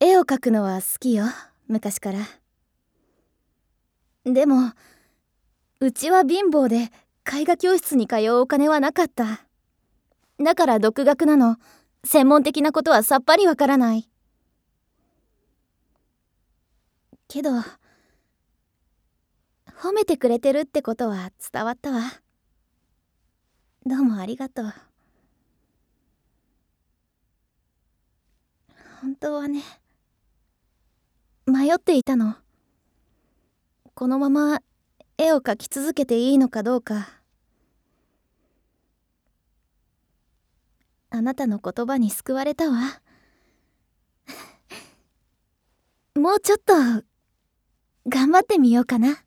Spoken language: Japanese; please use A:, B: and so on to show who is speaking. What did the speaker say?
A: 絵を描くのは好きよ、昔から。でもうちは貧乏で絵画教室に通うお金はなかった。だから独学なの。専門的なことはさっぱりわからない。けど褒めてくれてるってことは伝わったわ。どうもありがとう。本当はね、迷っていたの。このまま絵を描き続けていいのかどうか。あなたの言葉に救われたわ。もうちょっと頑張ってみようかな。